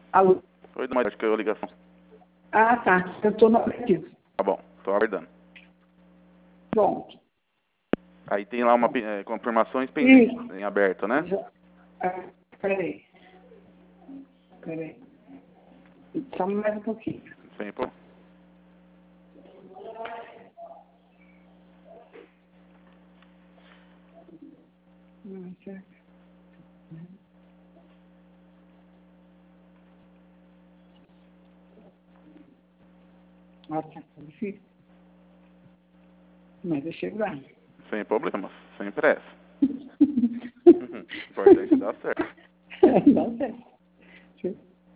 Alô? Oi, Damares, acho que caiu a ligação. Ah, tá. Eu estou no aplicativo. Tá bom, tô aguardando. Pronto. Aí tem lá uma confirmações pendentes Isso. em aberto, né? Peraí. Só mais um pouquinho. Sem problema. Nossa. Nossa, tá difícil. Mas eu chego lá. Sem problemas, sem pressa. Importante dar certo. Não sei.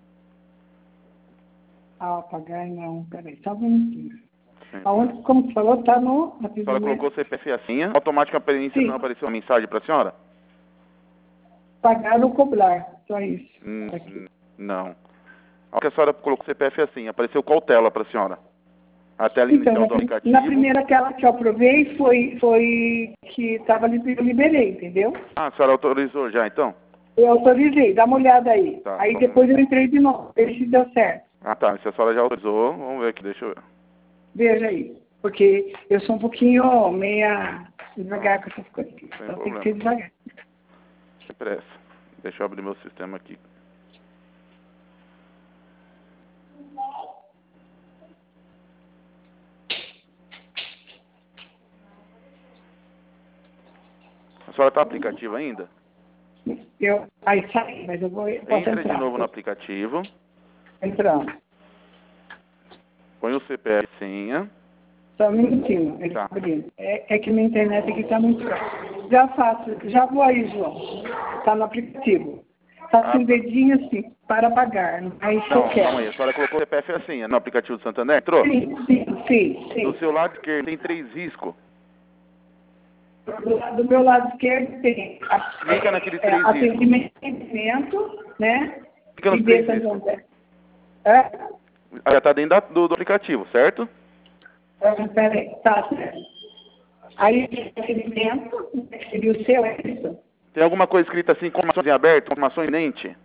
Apagar não. Peraí, só um minutinho. Aonde, como você falou, tá no... A senhora colocou o CPF e a senha, automaticamente não apareceu uma mensagem para a senhora? Pagar ou cobrar, só isso. Não. A hora que a senhora colocou o CPF e a senha, apareceu qual tela para a senhora? A tela inicial do aplicativo? Na primeira tela que eu aprovei foi que estava eu liberei, entendeu? Ah, a senhora autorizou já, então? Eu autorizei, dá uma olhada aí. Tá, Aí bom. depois eu entrei de novo, ver se deu certo. Ah, tá. Se a senhora já autorizou, vamos ver aqui, deixa eu ver. Veja aí, porque eu sou um pouquinho meia devagar com essas coisas aqui. Sem Então tem problema. que ser devagar. Sem pressa. Deixa eu abrir meu sistema aqui. A senhora tá no aplicativo ainda? Aí saí, mas eu posso Entra entrar. de novo no aplicativo, Entrando. põe o CPF e senha. Só um minutinho, ele Tá. está abrindo. É que minha internet aqui está muito fraca. Já faço, já vou aí, João. Está no aplicativo. Está com o dedinho assim, para pagar. Aí se eu Não, quero. calma aí. A senhora colocou o CPF e a senha no aplicativo do Santander? Entrou? Sim. Do seu lado esquerdo tem 3 riscos. Do meu lado esquerdo tem Clica naqueles 3 riscos. atendimento, né? Clica nos E 3 dentro riscos. é? Já tá dentro do aplicativo, certo? Peraí, tá certo. Aí tem atendimento, seria o seu, é isso? Tem alguma coisa escrita assim, informações em aberto, informações iminente?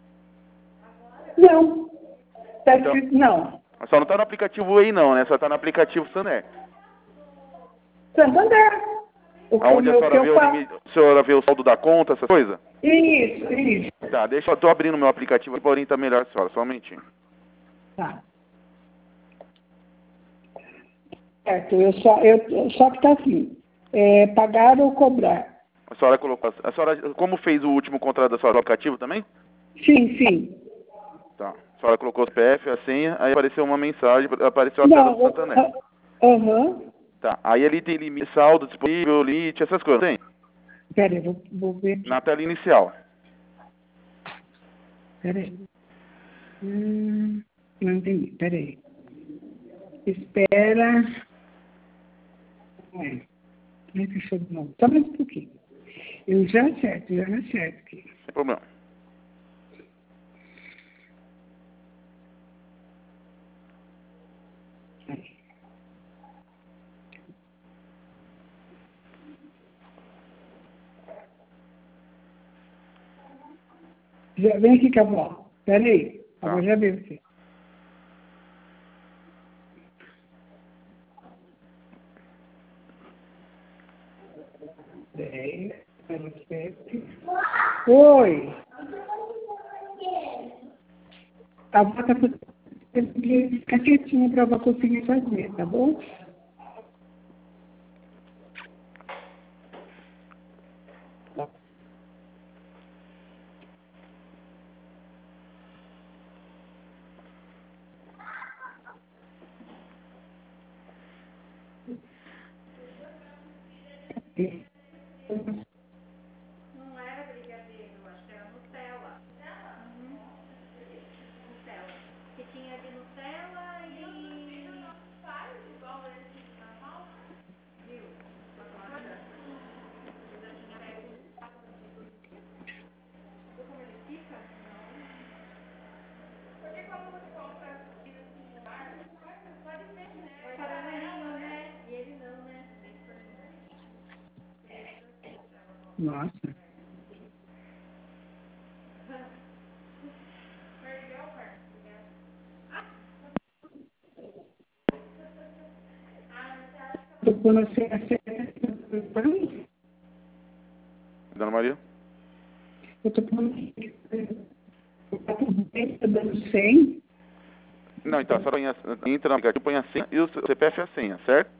Não. Tá Então, escrito não. só não tá no aplicativo aí não, né? Só tá no aplicativo Santander. Santander. Aonde a senhora vê o limite, a senhora vê o saldo da conta, essas coisas? Isso. Tá, eu tô abrindo meu aplicativo aqui pra orientar melhor a senhora, só um momentinho. Tá. Certo, só que tá assim, pagar ou cobrar. A senhora colocou, a senhora, como fez o último contrato da senhora no aplicativo também? Sim. Tá, a senhora colocou o CPF, a senha, aí apareceu uma mensagem, apareceu a tela do Santander. Tá, aí ele tem limite, saldo disponível, limite, essas coisas, tem? Pera aí, vou ver aqui. Na tela inicial. Pera aí. Não entendi, pera aí. Espera. Me fechou de novo. Só mais um pouquinho. Eu já acerto aqui. Sem problema. Já vem aqui, Cabral. Pera aí. Tá. Agora já veio você. Oi. A avó tá ficar quietinha para a avó conseguir fazer, tá bom? Não era brigadeiro, acho que era Nutella. Nutella. Que tinha de Nutella e... Viu? Agora, eu já tinha pego um saco de tudo. Viu como ele fica? Porque quando você compra assim no bar, pode ser, né? Vai caramelinho, né? E ele não, né? Nossa. Perdeu, Estou pondo a senha certa. Dona Maria? Eu estou pondo. Está tudo bem, está dando 100. Não, então, a senhora entra no aplicativo, põe a senha e o CPF é a senha, certo?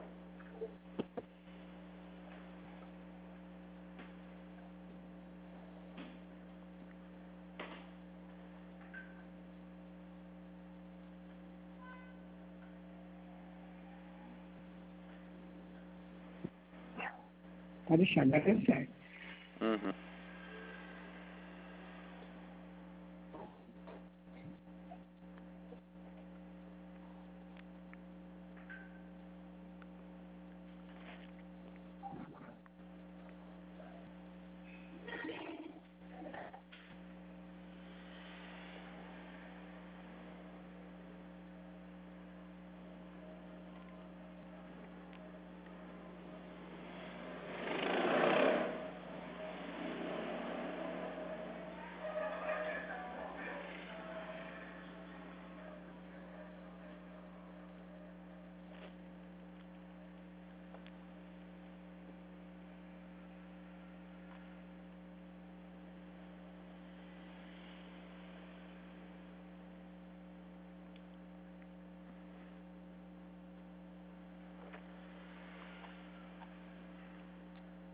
Pode deixar, agora é certo.